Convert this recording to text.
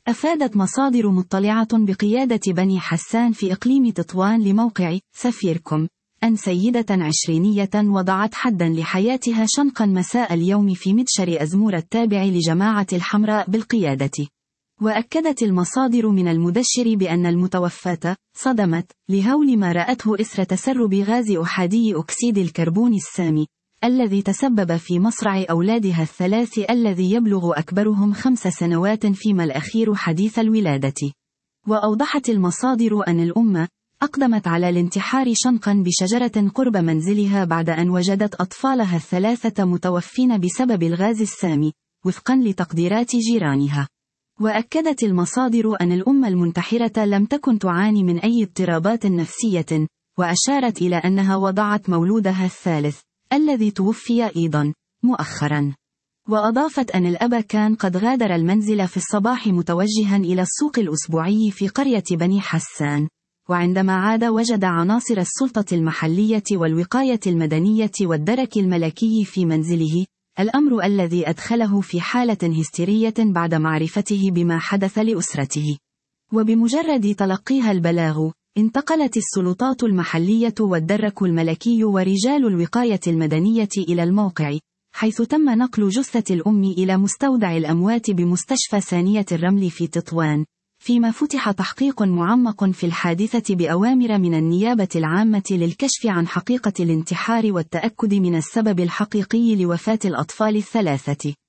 أفادت مصادر مطلعة بقيادة بني حسان في إقليم تطوان لموقع سفيركم أن سيدة عشرينية وضعت حدا لحياتها شنقا مساء اليوم في متشر أزمور التابع لجماعة الحمراء بالقيادة. وأكدت المصادر من المدشر بأن المتوفاة صدمت لهول ما رأته إثر تسرب غاز أحادي أكسيد الكربون السامي الذي تسبب في مصرع أولادها الثلاث الذي يبلغ أكبرهم 5 سنوات فيما الأخير حديث الولادة. وأوضحت المصادر أن الأم أقدمت على الانتحار شنقا بشجرة قرب منزلها بعد أن وجدت أطفالها الثلاثة متوفين بسبب الغاز السامي وفقا لتقديرات جيرانها. وأكدت المصادر أن الأم المنتحرة لم تكن تعاني من أي اضطرابات نفسية، وأشارت إلى أنها وضعت مولودها الثالث الذي توفي أيضا مؤخرا. وأضافت أن الأب كان قد غادر المنزل في الصباح متوجها إلى السوق الأسبوعي في قرية بني حسان، وعندما عاد وجد عناصر السلطة المحلية والوقاية المدنية والدرك الملكي في منزله، الأمر الذي أدخله في حالة هستيرية بعد معرفته بما حدث لأسرته. وبمجرد تلقيها البلاغ، انتقلت السلطات المحلية والدرك الملكي ورجال الوقاية المدنية إلى الموقع، حيث تم نقل جثة الأم إلى مستودع الأموات بمستشفى ثانية الرمل في تطوان، فيما فتح تحقيق معمق في الحادثة بأوامر من النيابة العامة للكشف عن حقيقة الانتحار والتأكد من السبب الحقيقي لوفاة الأطفال الثلاثة.